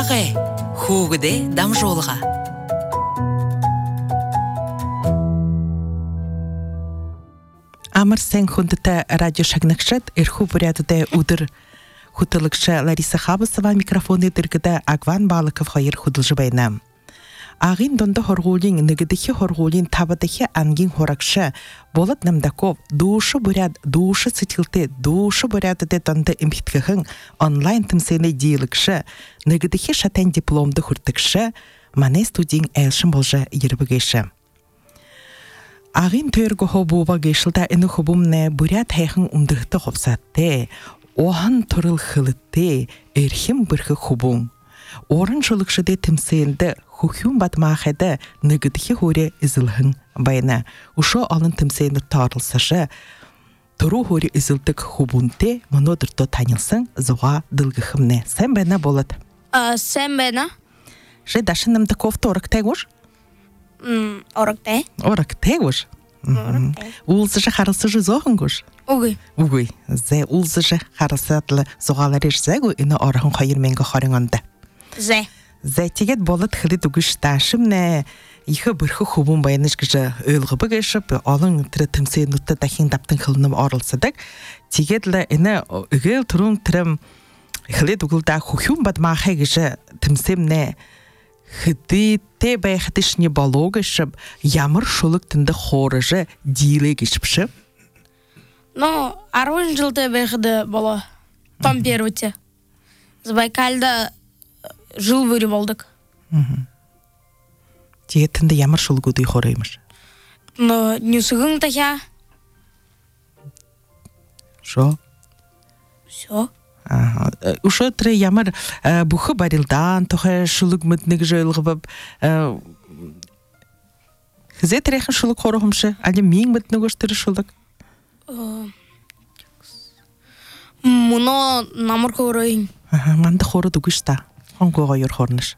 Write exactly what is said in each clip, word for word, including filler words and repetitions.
Ағай, хугыде дам жолға. Амыр сен хундыта радио шагнакшат эрху бурядыда удыр хутылыкша Лариса Хабасова микрофоны дыргыда Агван Балыков хайыр худылжы байнам. Ағин донда хоргулин нігідіхі хоргулин табыдыхі ангин хоракша болат намдаков душы буряд душы сытилты душы бурядыда донда импиткіхін онлайн тымсыны дейлікші нігідіхі шатан дипломды хуртыкшы мане студин әлшін болжа ербігеші. Ағин төргі хобуба гешілда іні хобумне буряд хайхын умдыхты хопсатты оған тұрыл хылытты әрхім бірхі хобум. Орын жолықшыды тімсейілді хухюм батмағады нігідіхі хоре ізілхін байна. Ушо алын тімсейілді тарылсашы тұру хоре ізілдік хубунте мұнодырды танылсын зуға дылгіхімне. Сән байна болады? Сән байна? Жай дашынымды кофты орықтай ғош? Орықтай. Орықтай ғош? Улзыжы қарылсыжы зоғын ғош? Угой. Угой. Зәй улзыжы қарылсатлы зуғалар ешзәгу іні орығын қайырменгі қарыңанды. Зәй. Зәй тегет болыт хылы дүгіш ташымне иғы бірхі хубун байыныш кіжі өйлгі бүгішіп, олың түрі тімсей нұтты дәхен таптың хылыным орылсыдық. Тегетлі іні үгіл тұрын түрім хылы дүгілда хухюм бадмақай кіжі тімсемне хыды те бәйхітішіне балогышып, ямыр шулық тінді хорыжы дейлі кешіпші. Ну, арвын жылды бәйхіді бала. Там первіте. Забайкалда жыл вөрі болдық. Теге тінді ямыр шулық өдей хораймыш? Ну, нюсығың тахя. Шо? Шо? Ушо түрі ямыр бұқы барилдан, тұқы шулық мүтінік жөйлгі біп. Хізе түрейхін шулық хорығымшы? Әлі мен мүтінік өштірі шулық? Мұны намыр хорайын. Манды хоры дүгішта. Қонғыға үйір хорныш.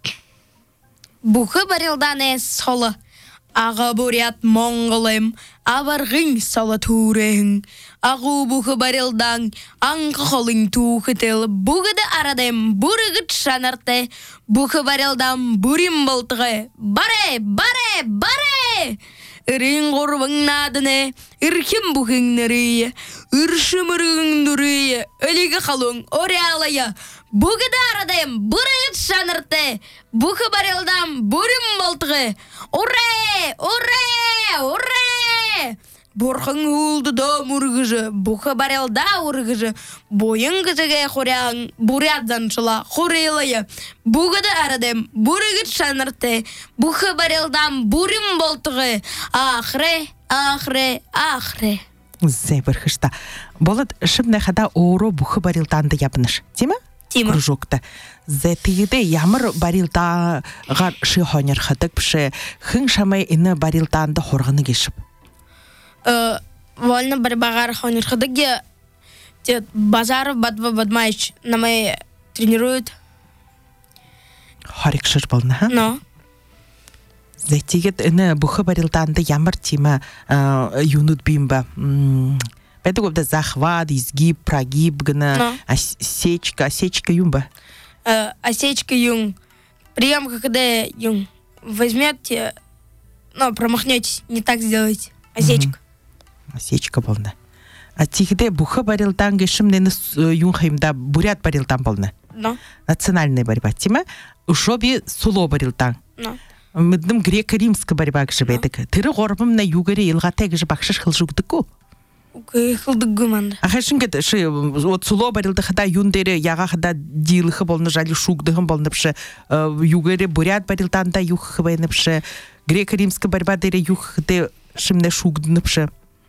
Бұқы барилдан әс солы. Аға бурят монголым, аварғың салы турың. Ағу бұқы барилдан, аңқы қолың туқытыл. Бұғыды арадым, бұрығыт шанарты. Бұқы барилдан, бұрым болтығы. Баре, баре, баре! Үрін ғорвың надыны, үркім бұқың нұрыйы. Үршім үргің нұрыйы, өлігі қалың орялайы. Бұғыды арадым, бұрығыт шанарты. Бұқы барилдан, бұрым болтығы. Уре! Уре! Уре! Борқың ұлды да мұрғыжы, бұқы барелда ұрғыжы, бойын күзіге қоряң, бұряддан шыла қорейлайы. Бұғыды арадым, бұрығыт шанырты, бұқы барелдан бұрым болтығы. Ақыры, ақыры, ақыры. Зәй бірхішта. Болыд, шымны қада оғыру бұқы барелданды ябыныш, деймі? Деймі. Кружокта. Зәй тегеде ямыр барелдағар шы хонер қадық піші, хың шамай іні барелданды хорғыны кешіп. Вольно борьба хонер ходыги. Базар бадва бадмайч на мои тренируют. Харик шыр болны, ха? Но. Зәйтегет іні бұқы барилданды ямыр тема юнут бимба. Бәді көпді захват, изгиб, прогиб гына, осечка, осечка юмба. Осечка юм. Прием, когда юм возьмете, но промахнетесь, не так сделайте. Осечка. Осечка болны. А тегеде бұқы барилдан кешімнені юн хайымда бурят барилдан болны. Но. Национальный борьба, тема? Ушоби суло барилдан. Но. Мүдім греко-римскі борьба кіші бәдік. Тірі ғорбым на югары елғатай кіші бақшыш қылжугдық ко? Қылдық гүманды. Ағашын кет, суло барилды қада юндері яға қада дейліхі болны, жалі шугдығын болны піші, югары бурят барилдан да юхы байны піші, греко-римскі борьба дері юхы шымне шугдыны піші.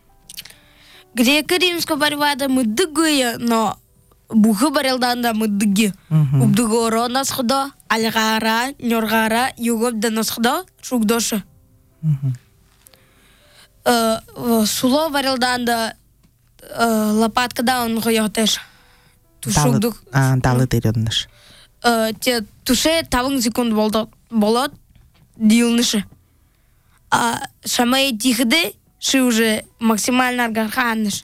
Греко-римскі борьбада мүддігі, но бұқы барилдан да мүддігі. Үбдігі оро насқыда, алғара, нөрғара, югобда насқыда, шугдошы. Суло барилдан да лопаткада он қойықтеш. Тушугдық. Далы деренніш. Туше тавың секунд болады, дейілніше. А шамай тихіде, ши уже максимально гарханыш.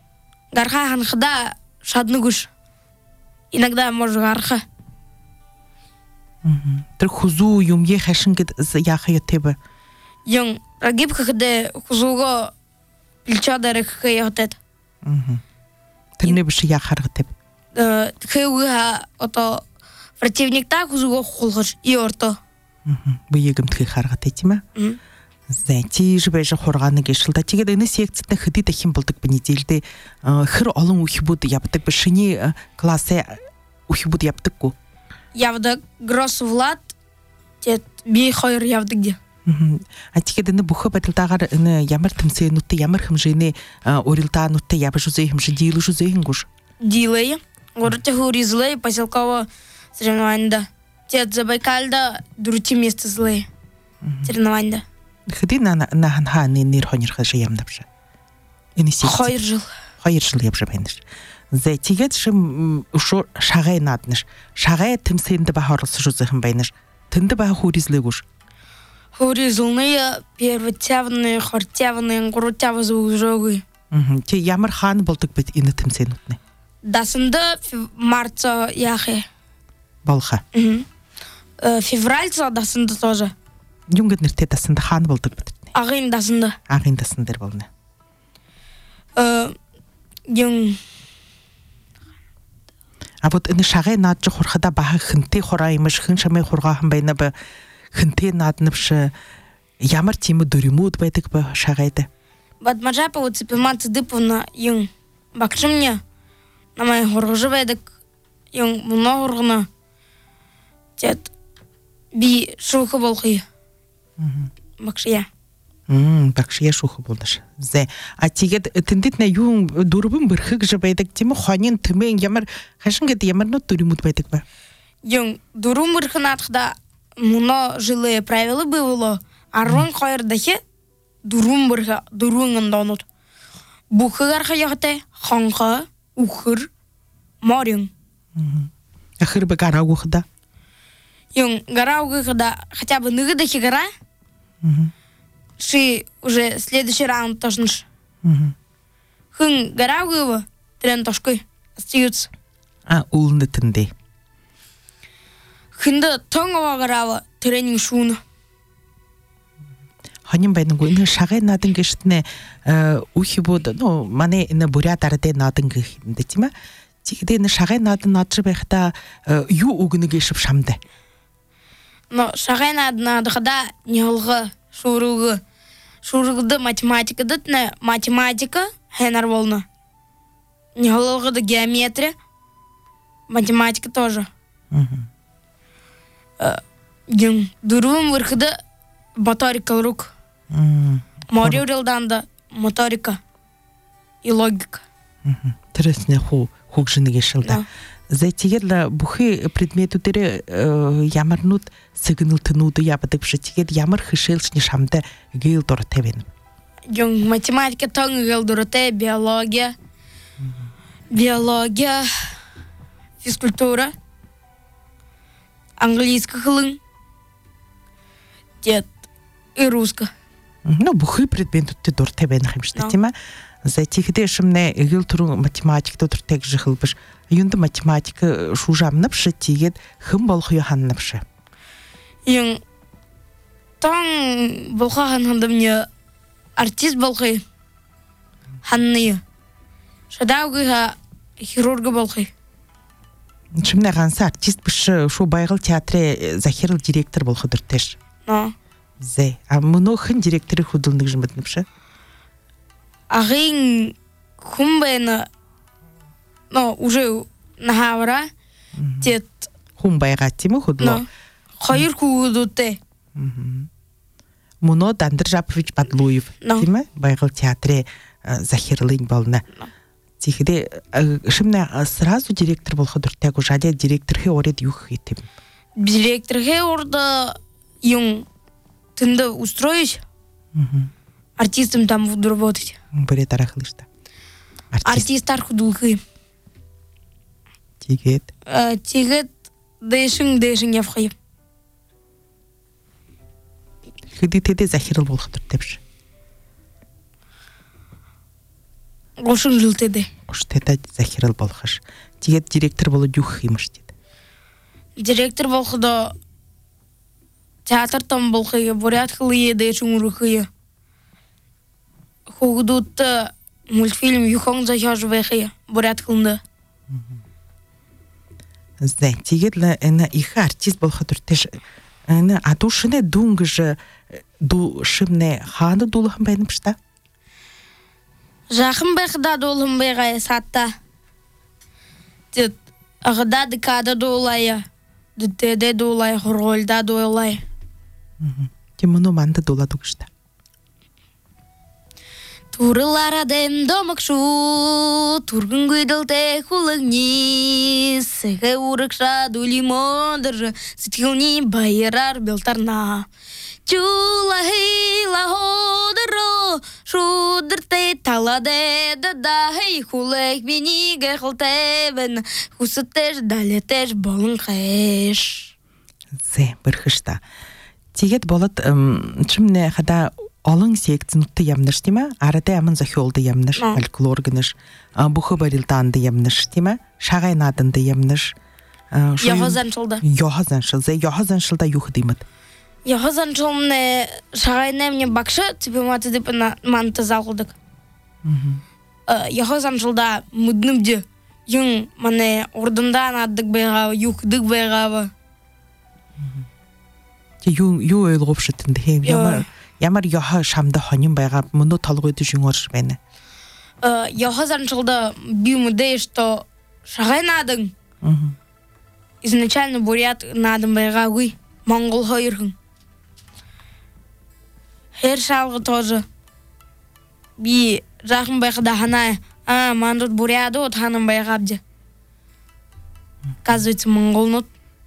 Гарха ханхда шадны гуш. Иногда может гарха. Тыр хузу юмье хашингет яхая тебе. Yung ragib kade huzugo pilchadare khayatet. Тырне биш яхарга теб. Э хэуга ото противникта хузуго хулгыш и орто. Быегым тхи харга тетима. Зэти жбэж хорганы гешилда тэгээд энэ секцэд хэдий дахин болдог ба нийлдэ хэр олон үхбүүд явдаг ба шиний классе үхбүүд явдаггүй. Явдаг Гросс Влад тэт би хоёр явдаг ди. А тэгээд энэ бүх байдалдаагаар энэ ямар тэмцээнүүтээ ямар хэмжээний урилдаануудтай явж үзэх хэмжээ дийлж үзэх ингүш. Дилей город Хуризлей поселково соревнования. Тэт Забайкальда дурти место злей. Соревнования. Хэдий на на хааны нэр хонирхаш ямдавш. Энэ секцэд Хоёр жил. Хоёр жил явж байна. За тэгээд шим ушо шагай нааднаш. Шагай тэмцээнд ба хорлосож үзэх юм байна. Тэнд ба Хуризлэгүш. Хуризлны первотявны, хортявны, гуртяв зүүжөөгүй. Тэ ямар хаан болдог бид энэ тэмцээнүүд нэ. Дасында марца яхэ. Болха. Февральца дасында тоже. Юнгд нэртэй дасанда хаан болдог бид. Агын дасында. Агын дасан дээр болно. Э юм А вот энэ шагай наад жих хурхада баха хэнтэй хураа юмш хэн шамын хургаахан байна ба хэнтэй нааднавш ямар тийм дөрмүүд байдаг ба шагайда. Бадмажапа вот цепимат дыпна юм бакшымня на май хургжывайдык юм много хургна. Тет би шуха болхи. Бакшия. Мм, бакшия шуха болдаш. Зэ а тэгээд тэндит на юу дөрвөн бэрхэг ж байдаг тийм хонин тэмэн ямар хашингад ямар нот дөрмүүд байдаг ба. Юм дөрвөн бэрхнатхда муно жилые правила было, а рон хоёр дахе дөрвөн бэрхэ дөрвөн ондонууд. Бухгаар хаяхтай хонхо ухэр морин. Ахэр ба гараагүйхда. Юм гараагүйхда хотя бы нэг дахе гара. Ши уже следующий раунд точно. Хын гараагүйва трен тошкой остаются. А улны тэндэ. Хинда тонгова гарава тренинг шуна. Хонин байнгүй энэ шагай наадан гэштнэ үхибүүд ну манай энэ бурят ард наадан гэхэмдэ тийм ээ. Тэгээд энэ шагай наадан наадж байхдаа юу өгнө гэшв шамдэ. Но шагай наадан наадахда нялга шуруг шуругда математика дэтне математика хенар волна. Нялга геометрия математика тоже. Юм дөрвөн вэрхда моторика рук. Морио рилданда моторика и логика. Тэрэсне хуу хугшны гэшэлдэ. За тэгээд бүхий предметүүдээр ямарнууд сигналтнууд явдаг биш. Тэгээд ямар хишээлчний шамдаа гэл дуртай байна. Юм математика тон гэл дуртай, биология. Биология, физкультура. Английский хлын. Дед и русско. Ну бүхий предметүүдтэй дуртай байх юм шүү дээ, тийм ээ. За тэгэхдээ шимнэ эгэл түрэн математикт дуртай гэж хэлбэж юунд математик шуужамнавш тэгээд хэн болох юу ханнавш. Юм тон болохан хандамня артист болохыг ханны. Шадауга хирург болохыг. Чимнэ ганц артист биш шүү байгал театрын захирал директор болох дуртай ш. Но Зэ а мөнөөхөн директорыг хөдөлнө гэж мэднэ биш. Агын хумбэна но уже нахавра тет Хүн байгаа тийм үү хөдлөө. хоёр хүүхдүүдтэй. Мөнөө Дандржапович Бадлуев тийм ээ байгал театрын захирлын болно. Тэгэхээр шимнэ сразу директор болох дуртайг жаде директорхи уред юу хийх юм. Директорхи урда юм тэнда устроить. Артистам там буду работать. Bëre дарахлаа шүү дээ. Артистар хөдөлгөе. Тэгээд тэгээд дэшин дэшин явах. хэдий тэдэ захирал болох дуртай биш. Гошин жилтэдэ. Гоштэдэ захирал болох ш. Тэгээд директор болоод юу хийх юм шүү дээ. Директор болохдоо театр там болхыя, бурят хылые да чумурхыя. Хугдут мультфильм юхон захажвэхыя, бурят хылында. Зэ, тигедле эна их артист болха туртеш эна атушне дунгж ду шимне ханы дулхан бенпшта. Жахым бэхда долым бэгая сатта. Тет агда декада долая. Дтэдэ долай хоролда долай. Тимоно манда дола дугшта. Турылара дем домакшу, тургын гыдылте хулыгни, сэгэ урыкша дули модыр, сытхилни байырар белтарна. Чула хила ходыро, шудырте таладе дада, хей хулэг биниге хылтебен, хусытеш далетеш болын хэш. Зе, бырхышта. Тигет болот чимне хада Алың секцинутты ямныш тима, арада ямын захиолды ямныш, фольклор гыныш, бухы барилданды ямныш тима, шағайнадынды ямныш. Яғазаншылды. Яғазаншылды, яғазаншылда юх димыд. Яғазаншылымны шағайна мне бақшы, тебе маты деп манты залғылдық. Яғазаншылда мұднымды, юң мане ордындан аддық байғавы, юхдық байғавы. Юң ю ойлғыпшытынды, ямыр. Ямар яха шамда ханим байга муну талгыйды жүңөрш бени. Яха занчылда бимуде, что шагайнадың. Изначально бурят надым байга гуй, монгол хойырхын. Хер шалгы тоже. Би жахым байгада ханай, а мандут буряду от ханым байгабде. Казывается, монгол нот.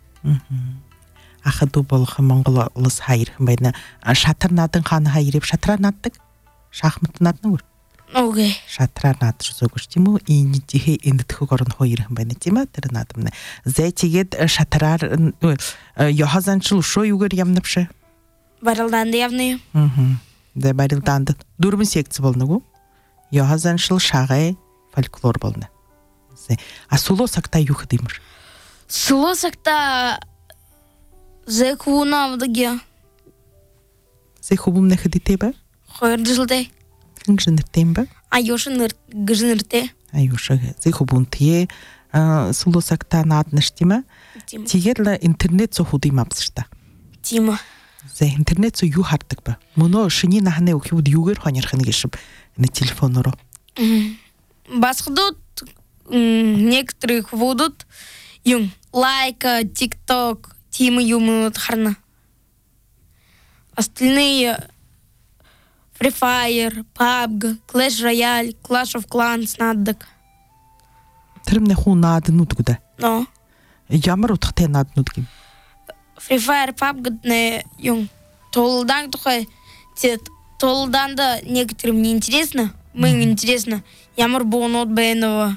Ахаду болха монгол улыс хайыр байна. Шатырнадың ханы хайырып шатыранаддық. Шахматынадың ұр. Окей. Шатыранадыр зөгіш тиму, ини дихе индітігі ғорын хойыр байна тима, тырынадымны. Зәйтегет шатырар, яхазанчыл шо югыр ямныпшы? Барылданды явны. Зә барылданды. Дұрбын секці болны ғу? Яхазанчыл шағай фольклор болны. А суло сақта юхы деймір? Суло сақта Зэ хубунавдыге. Зэ хубумны хыдите ба? Хойырдыжылды. Гжыныртен ба? Айошын гжынырте. Айошы. Зэ хубун тие сулосакта надныш тима? Тигерлі интернет со худы мапсышта. Тима. Зэ интернет со ю хартык ба? Муно шыни нахане ухибуд югер ханерханы гешіп на телефоныру. Басқыдут некоторых будут юм лайка, тикток, Тима юмут харна. Остальные Free Fire, пабг, Clash Royale, Clash of Clans наддык. Тірімне ху нады нудгуда? Но. Ямар утықтай нады нудгим? Free Fire, пабг не юм. Толдан тухай тет. Толдан да некоторым не интересно. Мне интересно. Ямар бонот бейнова.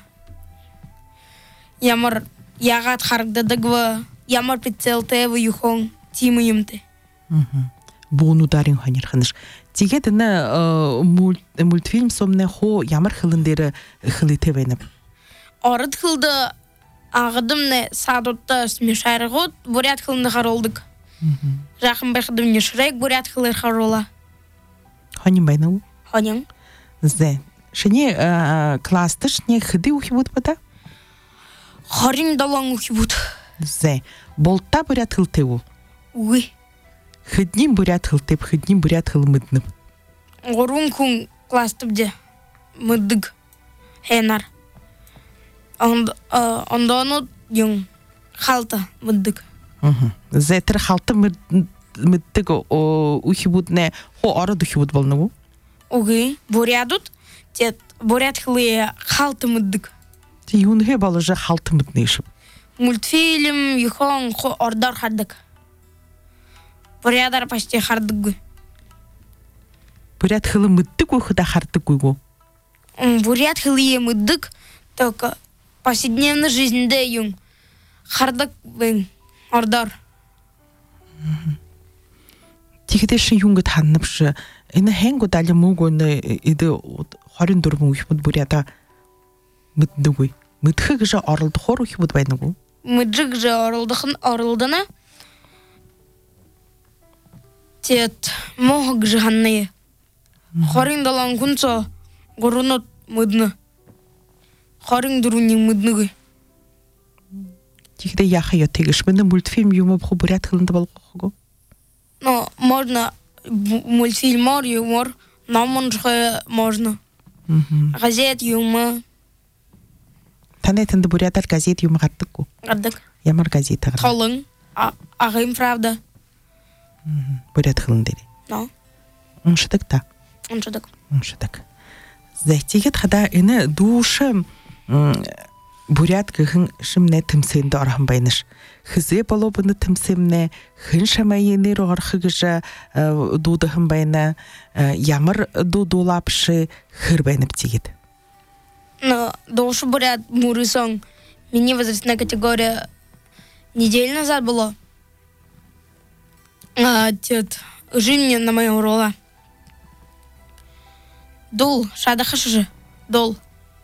Ямар ягат харгдадагва. Ямар прицел тэвы юхон Тима юмте. Буын ударин ханер ханыш. Тигет на мультфильм сомне хо ямар хылындері хылы тэвэніп? Арыд хылды ағыдымны садотта смешайры ғод, бурят хылынды харолдық. Жақын бәқыдым не шырайк бурят хылыр харола. Ханим байна у? Ханим. Зэ. Шыне кластыш не хыды ухи буд бада? Харин далан ухи буд. Зэ. Болта бурят хыл тэву? Уй. Хыдним бурят хыл тэп, хыдним бурят хыл мыднып. Горун кун кластыбде. Мыддык. Хэнар. Ондонут юн халта мыддык. Зэ тір халта мыддык ухи буд не хо арад ухи буд болны бу? Уй. Бурядут. Тет бурят хылы халта мыддык. Ти юнге балыжа халта мыдны ешіп. Мультфильм юхон хо ордар хардык. Бурядар почти хардык гу. Бурят хылы мыддык у хыда хардык гу? Бурят хылы мыддык, только повседневной жизньде юн хардык бен ордар. Тигедеші юнгыт ханныпшы. Ина хэнго дали мугойны иді харин дұрмын ухибуд бурята мыдды гуй. Мыдхыг жа арылды хор ухибуд байна гу? Мыджык же арылдықын арылдына. тет мог жганны. Хорин далан кунцо горунот мыдны. Хорин дурунин мыдныгы. Тихде яха я тегеш мен мультфильм юмор бурят хылында болгого. Но можно мультфильм юмор, но можно. Газет юмор. Танетинде бурятар газет юмор гаттык. Гаддык. Ямар газета гар. Толың, агым правда. Бурят хылында. No. Уншыдык та. Уншыдык. Уншыдык. Зайтигет хада эне душы бурят гыхын шимне тимсенде архан байныш. Хызе балобыны тимсемне хын шамайенер архыгыжа дудыхын байна ямар дудулапшы хыр байнып тигет. Но душы бурят мурысон. Мне возрастная категория неделю назад было. А, тет, жильня на моем рола. Дул, шада хашыжы, дол.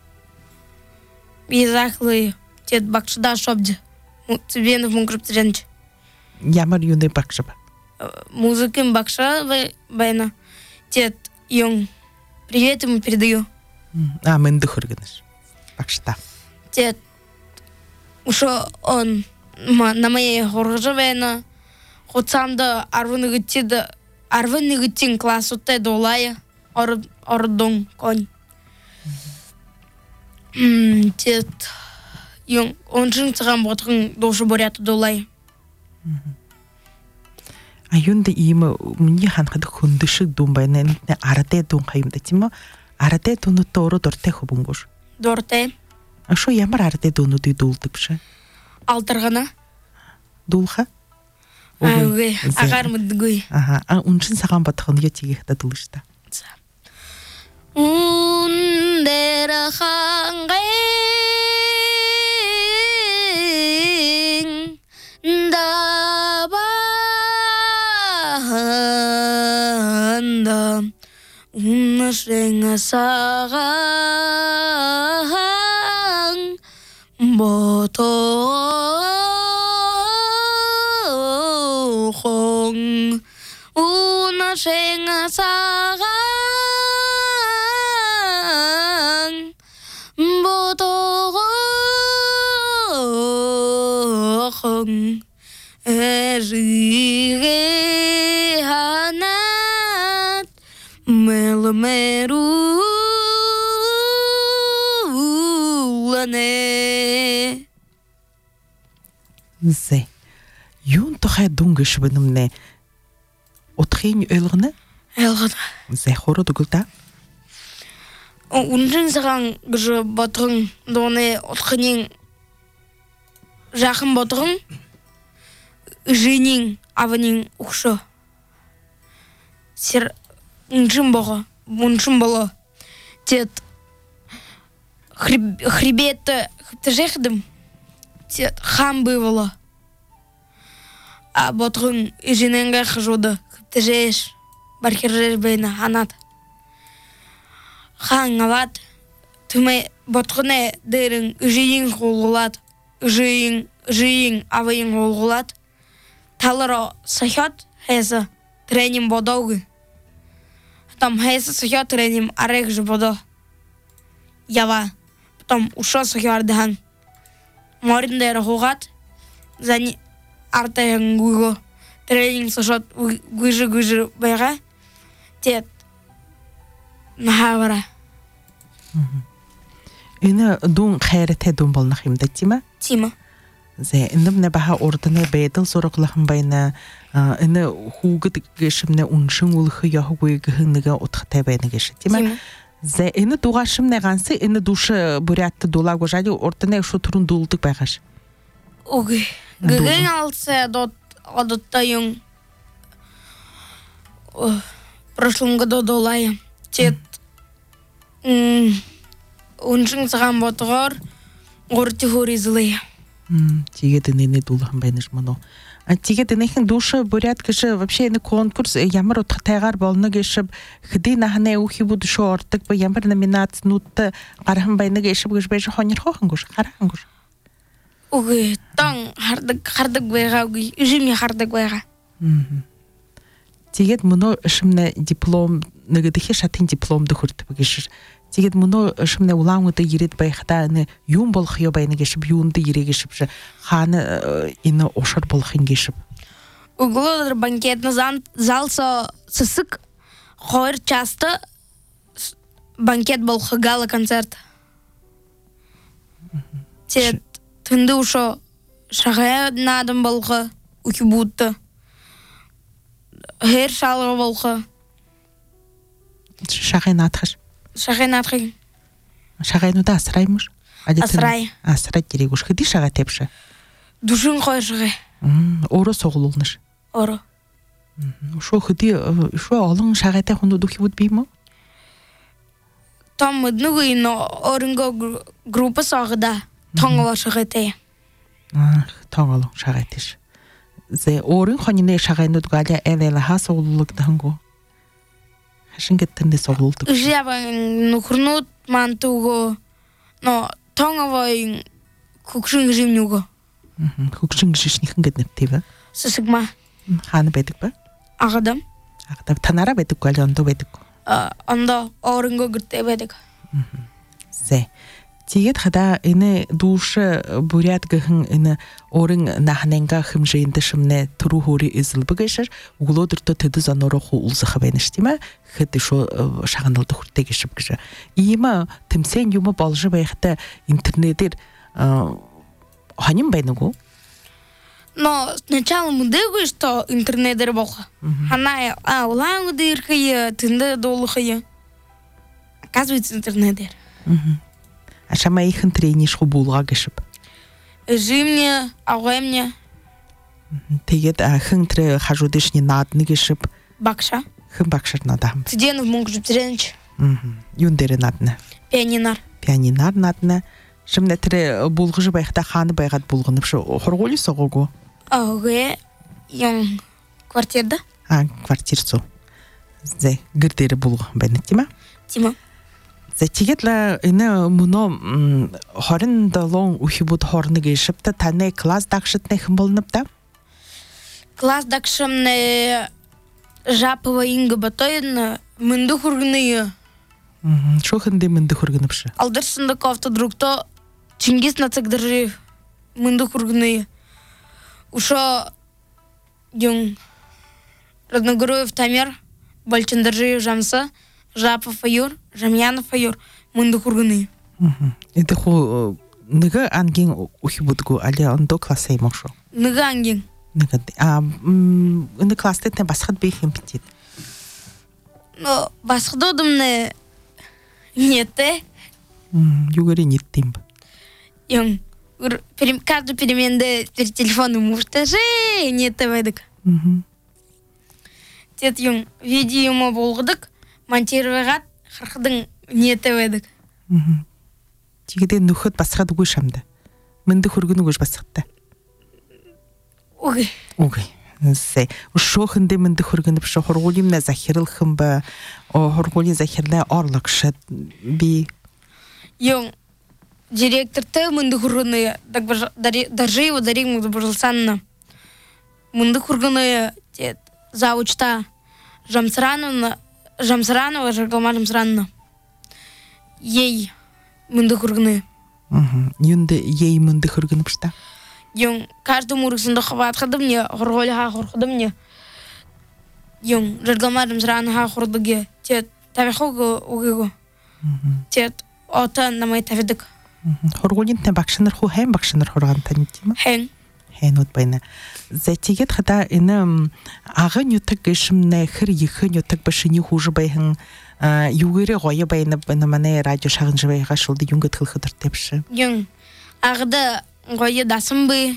Бизахлы, тет бакшыда шобды. Цыбенов мунгрып тіренч. Ямар юны бакшыба. Музыкым бакша байна. Тет, юн, привет ему передаю. А, мэнды хыргыныш. Бакшыда. Тет, ушо он на моей хоржы байна. Хотсамда арвыны гыттеді, арвыны гыттен класс оттай долая, ордың конь. Тет, юн, оншын цыған ботқын дошы боряты долай. А юнды иймі, мне ханқады хүндіші дұн байна, арате дұн қайымда, тима, арате дұны торы дорте хубын гош. Дорте. А шо ямар арате дұны ды дұлдып ша? Алтырғана. Дұлға? Ағай, ағар мұддығой. Ага, а уншын саған батығын етеге қыда дұлышта. Ундері қаңғайың дабағында уны шеңі саған ботоғың уны шеңі саған ботоғың әжіге ханат мэлы мэрулане. Зе, юн тұхай дұңғы шыбынымне отхейн өлгіні? Әлгіні. Зе, хору дүгілда? Унжын саған гыжы батығын доны отхынен жақын батығын жинин аванин ұқшы. Сер унжын бұғы, унжын бұлы. Тет хребетті жехдім. Тет хам бывало. А батығын жиненге қыжуды. Жеш, баркер жеш бейна, анат. Хан алат, түме батығыне дәрін жиын қолғылат. Жиын, жиын авайын қолғылат. Талыра сахят хэса треним бодоги. Там хэса сахят треним арех же бодо. Ява. Потом ушо сахят дан. Морин дэр хугат. Зани артаян гуго. Треним сахат гужи-гужи бэга. Тет. Нахавара. Ина дун хайрате дун болнах имда тима? Тима. Зе, индім не баха ордыны бәйділ сорықлахын байна, ина хугыд гешімне уншын улықы яху гүйгіхіннігі отқытай байны геші, тима? Зе, ина дуғашым не ғансы, ина душы бурятты дула гожады, ордыны шу тұрын дулдық байғаш? Угы. Гүгін алсы адотта юн в прошлом году долая. Тет уншын саған батығар ғорты хори зылыя. Тиге дыныны дулахын байныш мұны. Тиге дыныхын душы бурят кіші вообще ины конкурс ямар отқытайғар болны кешіп хыды нахына ухи буду шо ортық ба ямар номинация нутты қарахын байны кешіп кеш байшы хонер хоқын көш, қарахын көш. Угы, таң хардық байға, үжіме хардық байға. Тэгээд мөнө шимнэ диплом нэгдэх шатын дипломд хүрт бэгш. Тэгээд мөнө шимнэ улаангууд ирээд байхдаа нэ юм болох ёо байна гэж юунд ирэгэш хаана энэ ушар болох ингэш. Угловый банкетный зал со сысык хойр часто банкет был гала концерт. Те тынды ушо шагая надам болха ухибутта. Хер шалга болха. Шагай надхаш. Шагай надхай. Шагай нуда асраймыш. Асрай. Асрай керек уж хыди шага тепши. Душин хойр шагай. Оро соглулныш. Оро. Шо хыди шо олон шагайтай хунду ухибут биймо? Там одного но оринго группа сагда. Тонгова шагайтай. Аа, тонгол шагайтиш. Зе орин хонины шагайнууд галя элэл хасууллагдангу. Хашингеттэн соглуулдаг. Жаба нухрнууд мантуго но тонговой хөгшин гимнүго. Мм, хөгшин гишнийхэн гэд нэртэйвэ. Сысгма. Хаана байдаг ба? Агадам. Агадам танараа байдаг галя ондоо байдаг. А ондоо оринго гэртэй байдаг. Зе. Тэгээд хада энэ дүүш бурят гэхэн энэ орин нахнанга хэмжээнд шимнэ түрүү хөри эзэлбэгэшэр углодорто тэдэс анороху улсах байна ш тийм ээ хэд шо шаганалд хүртэй гişib гэж ийм тэмсэн юм болж байхтай интернетээр ханим байна уу? Но сначала мы думали, что интернет работал. Она а улан дыркая, тында долхая. Оказывается, интернет. Ашама ихэнтрениш хубулга гişib. Зимне, агэмне. Тэгээд хэн трэ хажуудышны наадны гişib. Бакша. Хэн бакшар надам. Студент мөнгө жиптрэнч. Мм. Юун дээр наадна. Пианинар. Пианинар наадна. Шимнэ трэ булгаж байхдаа хаана байгаад булганып ш хургуул согоогоо. Агэ юм квартирда. А, квартирцу. Зе гэр дээр булган байна тийм ээ? Тийм ээ. За тэгээд л энэ мөнө хорин долон ухибуд хорны гişibtä таны класс дагшытны хэн болнып та? Класс дагшымны жапова инга батойн мынды хургыны. Мм, шохынды мынды хургынып ш. Алдырсында кофта другто Чингис нацагдыры мынды хургыны. Ушо юн Родногоруев Тамер Бальчандыржы жамса Жапов аюр, Жамьянов аюр, мынды хургыны. Это ху нэгэ ангийн ухибудгу али ондо класса имошо. Нэгэ ангийн. Нэгэ а энэ класста тэ басхад би хэм битит. Но басхдодымны нетэ. Югори неттим. Юм каждый переменде перед телефоном муштажи нетэ байдаг. Тет юм видеомо болгодык. Монтировать хархдын нетэ байдаг. Тэгээд нөхөд басхад үгүй шамда. Мэнди хөргөн үгүйж басхадтай. Үгүй. Үгүй. Сэ ушохынды мэнди хөргөн биш хургуулимна захирылхан ба хургуулийн захирлаа орлагшад би Юм директор тэ мэнди хөргөны даже его дарим добросанна. Мэнди хөргөны тет заучта Жамсрановна Жамсранова, Жамсранова, Жамсранова. Ей мынды хургыны. Юнды ей мынды хургыны пшта. Юн каждому русында хватхады мне, хорголя хорхады мне. Юн Жамсранова, Жамсранова хордыге. Тет тавихого угего. Тет ота на мой тавидык. Хорголин тэ бакшыныр ху хэм бакшыныр хорган танитима. Хэн. Хэнүүд байна. За тэгээд хада энэ агын ютаг гişimнэ хэр ихэн ютаг башины хуже байхан югэрэ гоё байна бана манай радио шагнж байга шулды юнгët хэлэхэд төвш. Юн агда гоё дасан бы.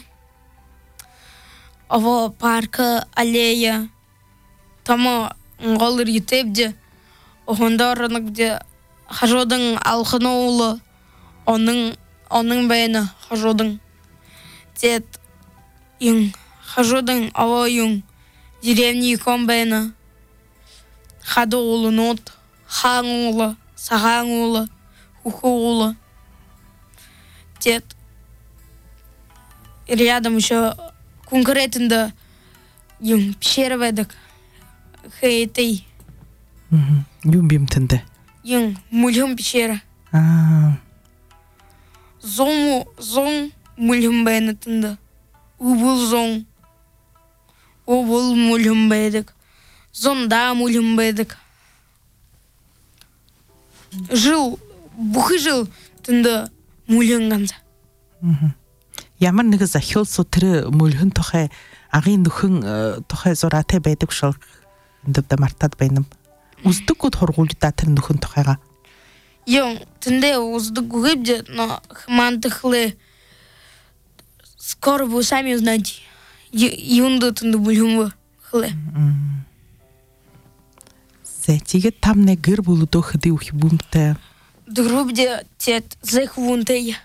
Ово парка, аллея. Тамо голыр ютебде ондорнак где хажодың алханоулы оның оның байына хажодың тет Юн хажодың аво юн деревни комбайна хаду улы нот хаң улы сагаң улы уху улы тет рядом еще конкретно юн пещера ведок хейтей. Юмбим тынды. Юн мульхым пещера. А, Зон зон мульхым бәйні тынды. Убыл зон. Убыл мульхым бәйдік. Зонда мульхым бәйдік. Жыл, бұхы жыл тынды мульхым ғанса. Ямар нэг захиол сутр мөлхөн тохай агын нөхөн тохай зуратай байдаг шал дэвдэ мартад байнам. Үздэг гот хоргуулда тэр нөхөн тохайга. Юн тынды үздэг гүгэбдэ но хмантыхлы скоро вы сами узнаете. Юнды тынды мульхым хлы. Зэ тигэт тамне гэр булудо хэди ухи бумтэ. Дгрубдэ тет зэхвунтэй.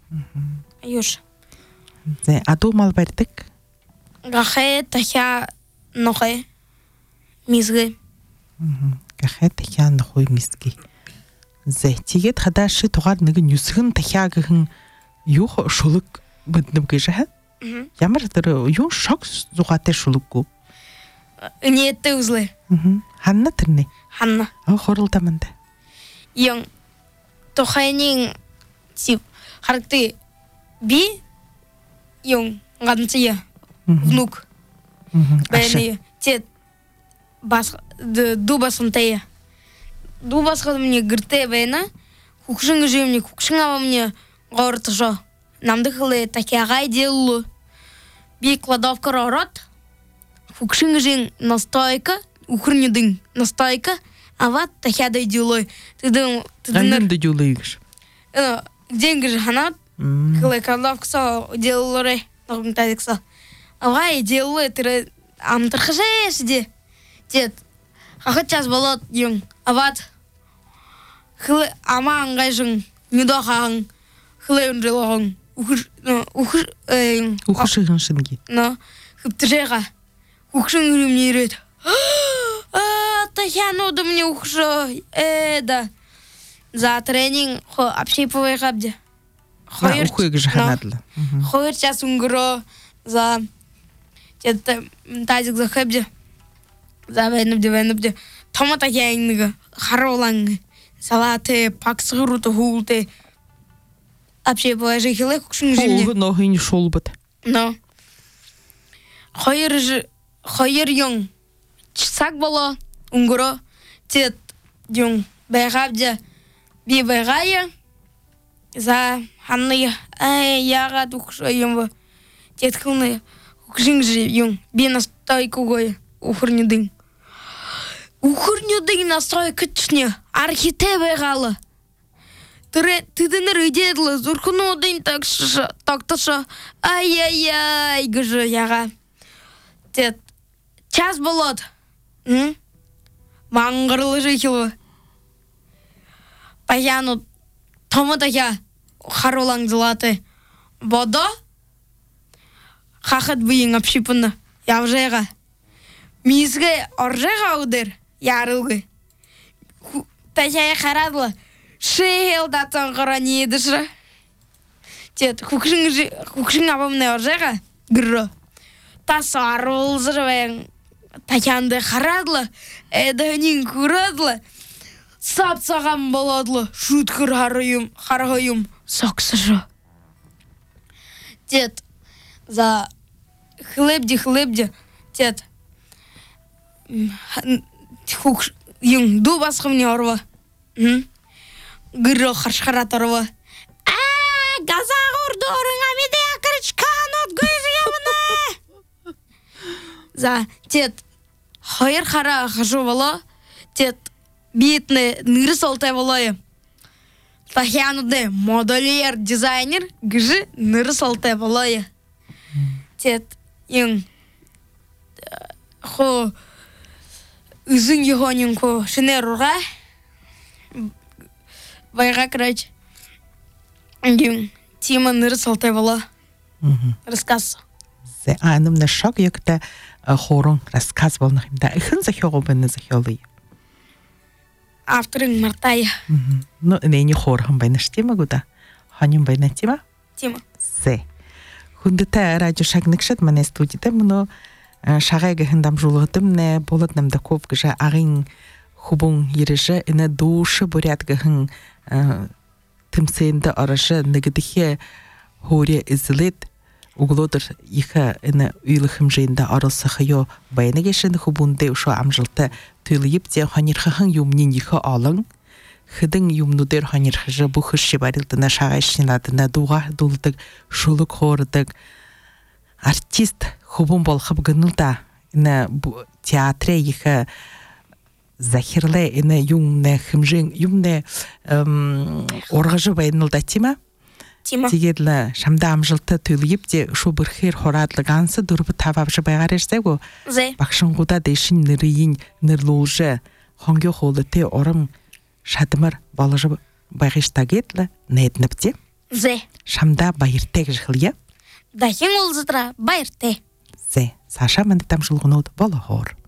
Юш. Зэ аду мал барьдаг. Гахэ тахя нохэ мизгэ. Гахэ тахя нохой мизгэ. Зэ тигэт хадаши тугаар нэг нүсгэн тахя гэхэн юу шулуг бэднэм гэжэ. Ямар тэр юу шок зугатай шулуггүй. Не ты узлы. Ханна тэрний. Ханна. А хоролдаманд. Юн тохайнин тип характы би юн ганцыя внук. Бэни те бас дубасынтая. Дубасхад мне гырте бэна хукшин гжимни хукшинава мне гортжо. Намдыхлы такягай делу. Би кладовка ророт. Хукшин гжин настойка, ухрнюдын настойка. А вот тахядай дюлой. Ты дым ты дым дюлой. Деньги же ханат. Хлы кладовка со делуры. Ногм тазикса. Авай делуй ты амтархажеш де. Дед. Хахат час болот юн. А вот хлы ама ангайжын недохан хлы унжилохан. Ухш ухш э ухшигын шинги. Но хыптыжега. Ухшин грымнирет. А тахяну да мне ухшо. Э да. За тренинг хо общиповой хабде. Хойр ухуйг же ханадла. Хойр час унгро за это тазик за хабде. За венубде венубде. Томата яйнга хароланг. Салаты паксгурут хулте. Общиповой же хилек ухшин жимне. Хо но хин шолбат. Но. Хойр же хойр юн. Чсак было унгро тет юн бегабде. Би бегая за ханны ай яга духшаем тетхуны ухшинжи юн би настойку гой ухурнюдын ухурнюдын настойка чне архите бегала тре тыдыныр ыдедлы зурхунудын так такташа ай-яй-яй гыжы яга тет час болот м маңгырлы жихилы Паяну томата я хароланг златы. Бодо? Хахат быйын общипына. Явжега. Мизге оржега удер. Ярылгы. Тахя харадла. Шейл датсан қарани едіші. Тет, хукшин абамны оржега. Гырро. Тасар олзырвен. Тахянды харадла. Эдөнин курадла. Сапсагам боладлы, шуткыр харайым, харайым, саксыжы. Тет, за хлебди, хлебди, тет, хук, юм, дубасқы мне орва. Гыры харшхарат орва. А, газа ғурдорың, амеде акырычкан от гүйзі ямыны. За, тет, хайыр хара хажу бола, тет, битне ныры солтай болайы. Тахянуды модельер дизайнер гжи ныры солтай болайы. Тет, ин хо үзін егонин ко шинеруға байға крач. Ин тима ныры солтай бола. Рассказ. Зе аным на шок якта хорон рассказ болнах. Да ихын захиогу бэнне захиолы. Авторын Мартая. Ну, не хорхан байнаш тема гуда. Ханим байна тема? Тема. Зе. Хундата радио шагныкшат мане студида, но шагайга хындам жулгытым не болот намда ков гыжа агын хубун ереше ине души бурятга хын тымсенде арашы нигдихе хоре излет углодыр иха ине уйлыхым жейнда арылсахы йо байны гешен хубунде ушо амжылты тылыйып те ханирхахын юмнин иха алың хыдың юмнудер ханирхажы бу хышши барилдына шагайшниладына дуга дулдык шулук хордык артист хубун болхып гынылда ине театре иха захирле ине юмне хымжин юмне оргажы байнылда тима Тима. Тигедле шамда амжылты тылыйып те шу бір хер хорадлыгансы дурбы табабжы байгарышсе го Зе. бакшынгуда дешин нырыйын нырлужы хонгё холы те орым шадымыр балыжы байгыштагетле нетніпте Зе. шамда байыртек жығылия Дахин ол зытра байырте. зе Саша мэнде там жылғынуд балы хор